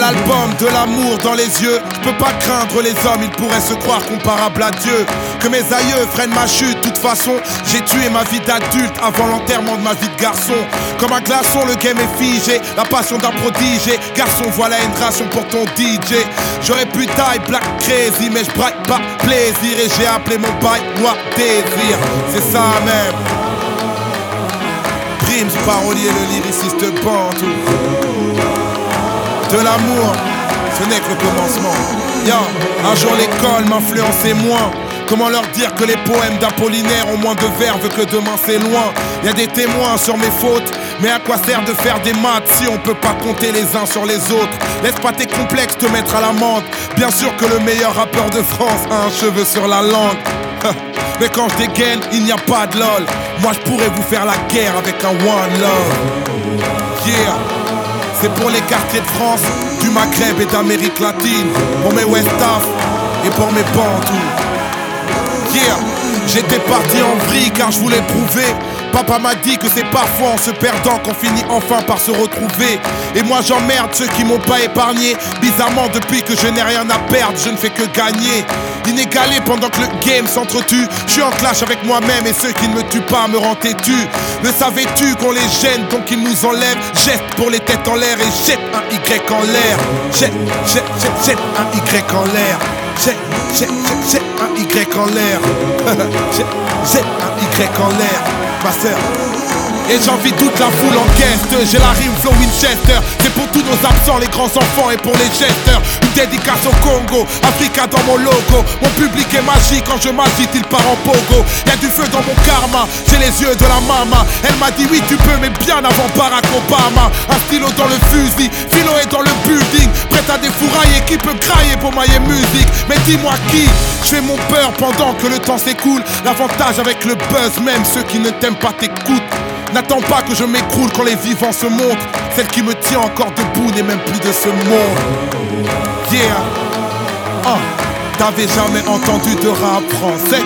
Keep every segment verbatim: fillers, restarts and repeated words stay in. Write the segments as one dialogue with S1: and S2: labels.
S1: Nouvel album, de l'amour dans les yeux. Je peux pas craindre les hommes, ils pourraient se croire comparables à Dieu. Que mes aïeux freinent ma chute, de toute façon j'ai tué ma vie d'adulte avant l'enterrement de ma vie de garçon. Comme un glaçon, le game est figé, la passion d'un prodige. Garçon, voilà une ration pour ton D J. J'aurais pu taille black crazy, mais je braille pas plaisir. Et j'ai appelé mon bail moi désir. C'est ça même. Primes, parolier, le lyriciste Bantou. De l'amour, ce n'est que le commencement. Yo, un jour l'école m'influençait moins. Comment leur dire que les poèmes d'Apollinaire ont moins de verve que demain c'est loin. Y'a des témoins sur mes fautes, mais à quoi sert de faire des maths si on peut pas compter les uns sur les autres? Laisse pas tes complexes te mettre à l'amende. Bien sûr que le meilleur rappeur de France a un cheveu sur la langue. Mais quand je dégaine, il n'y a pas de lol. Moi je pourrais vous faire la guerre avec un one love. Yeah. C'est pour les quartiers de France, du Maghreb et d'Amérique latine. Pour mes West Af et pour mes Bantous. Yeah. J'étais parti en vrille car je voulais prouver. Papa m'a dit que c'est parfois en se perdant qu'on finit enfin par se retrouver. Et moi j'emmerde ceux qui m'ont pas épargné. Bizarrement depuis que je n'ai rien à perdre, je ne fais que gagner. Inégalé pendant que le game s'entretue. Je suis en clash avec moi-même et ceux qui ne me tuent pas me rendent têtu. Ne savais-tu qu'on les gêne donc ils nous enlèvent? Jette pour les têtes en l'air et jette un Y en l'air. Jette, jette, jette, jette un Y en l'air. Jette, jette, jette, jette un Y en l'air. Jette, jette un Y en l'air. Ma sœur. Et j'envie toute la foule en guest. J'ai la rime flow Winchester. C'est pour tous nos absents, les grands enfants et pour les gesteurs. Une dédicace au Congo, Africa dans mon logo. Mon public est magique, quand je m'agite il part en pogo. Y'a du feu dans mon karma, j'ai les yeux de la mama. Elle m'a dit oui tu peux mais bien avant Barack Obama. Un stylo dans le fusil, philo est dans le building. Prête à défourailler, qui peut grailler pour mailler musique? Mais dis-moi qui? Je fais mon peur pendant que le temps s'écoule. L'avantage avec le buzz, même ceux qui ne t'aiment pas t'écoutent. N'attends pas que je m'écroule quand les vivants se montrent. Celle qui me tient encore debout n'est même plus de ce monde. Yeah. Ah, t'avais jamais entendu de rap français?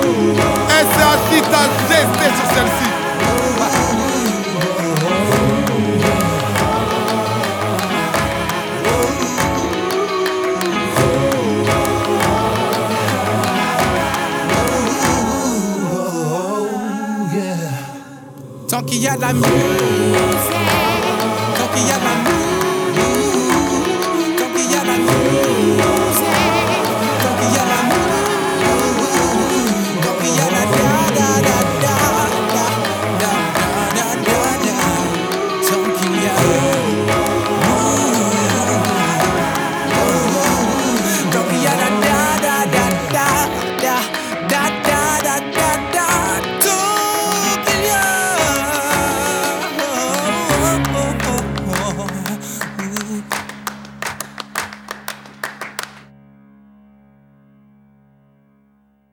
S1: S A C t'as zesté sur celle-ci.
S2: Tant qu'il y a de la musique, tant qu'il y a de la